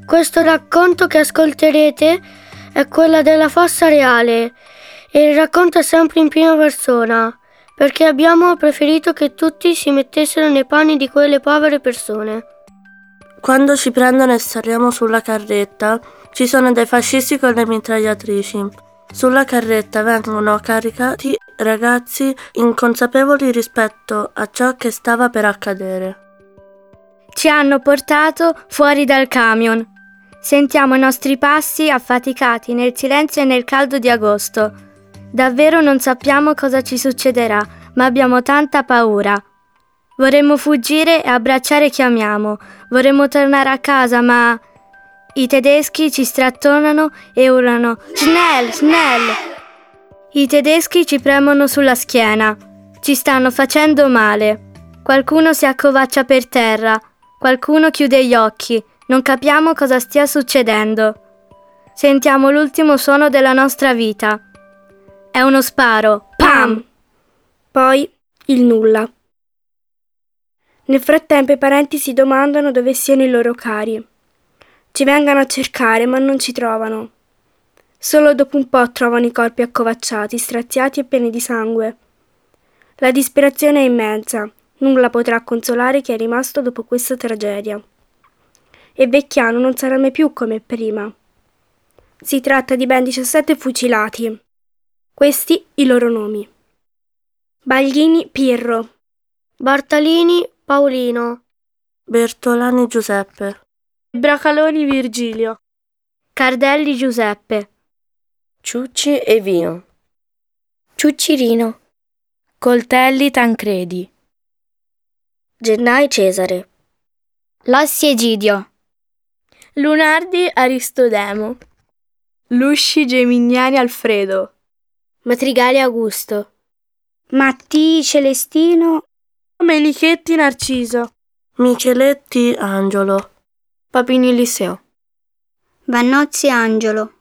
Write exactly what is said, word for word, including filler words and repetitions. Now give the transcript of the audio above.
Questo racconto che ascolterete è quella della Fossa Reale e il racconto è sempre in prima persona, perché abbiamo preferito che tutti si mettessero nei panni di quelle povere persone. Quando ci prendono e saliamo sulla carretta, ci sono dei fascisti con le mitragliatrici. Sulla carretta vengono caricati ragazzi inconsapevoli rispetto a ciò che stava per accadere. Ci hanno portato fuori dal camion. Sentiamo i nostri passi affaticati nel silenzio e nel caldo di agosto. Davvero non sappiamo cosa ci succederà, ma abbiamo tanta paura. Vorremmo fuggire e abbracciare chi amiamo. Vorremmo tornare a casa, ma i tedeschi ci strattonano e urlano «Schnell, schnell!». I tedeschi ci premono sulla schiena. Ci stanno facendo male. Qualcuno si accovaccia per terra. Qualcuno chiude gli occhi. Non capiamo cosa stia succedendo. Sentiamo l'ultimo suono della nostra vita. È uno sparo. Pam! Poi il nulla. Nel frattempo i parenti si domandano dove siano i loro cari. Ci vengono a cercare ma non ci trovano. Solo dopo un po' trovano i corpi accovacciati, straziati e pieni di sangue. La disperazione è immensa. Nulla potrà consolare chi è rimasto dopo questa tragedia. E Vecchiano non sarà mai più come prima. Si tratta di ben diciassette fucilati. Questi i loro nomi: Baglini Pirro, Bartalini Paolino, Bertolani Giuseppe, Bracaloni Virgilio, Cardelli Giuseppe, Ciucci Evino, Ciucci Rino, Coltelli Tancredi, Gennai Cesare, Lossi Egidio, Lunardi Aristodemo, Lusci Gemignani Alfredo, Matrigali Augusto, Mattii Celestino, Menichetti Narciso, Micheletti Angelo, Papini Liceo, Vannozzi Angelo,